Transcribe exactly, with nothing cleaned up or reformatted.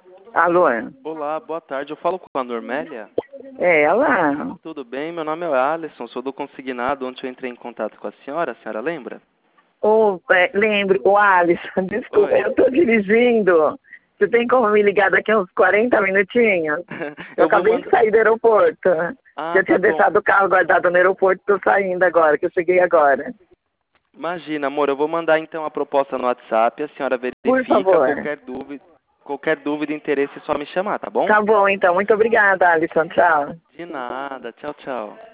Alô? Olá, boa tarde. Eu falo com a Normélia? É ela? Tudo bem? Meu nome é Alisson, sou do Consignado. Ontem eu entrei em contato com a senhora. A senhora lembra? Ô, é, lembro, o Alisson, desculpa, Oi. eu tô dirigindo. Você tem como me ligar daqui a uns quarenta minutinhos? Eu Eu vou acabei de mandar... sair do aeroporto. Ah, Eu tá tinha bom. deixado o carro guardado no aeroporto, tô saindo agora, que eu cheguei agora. Imagina, amor, eu vou mandar então a proposta no WhatsApp. A senhora Por verifica favor. qualquer dúvida, qualquer dúvida, interesse, é só me chamar, tá bom? Tá bom, então. Muito obrigada, Alisson. Tchau. De nada. Tchau, tchau.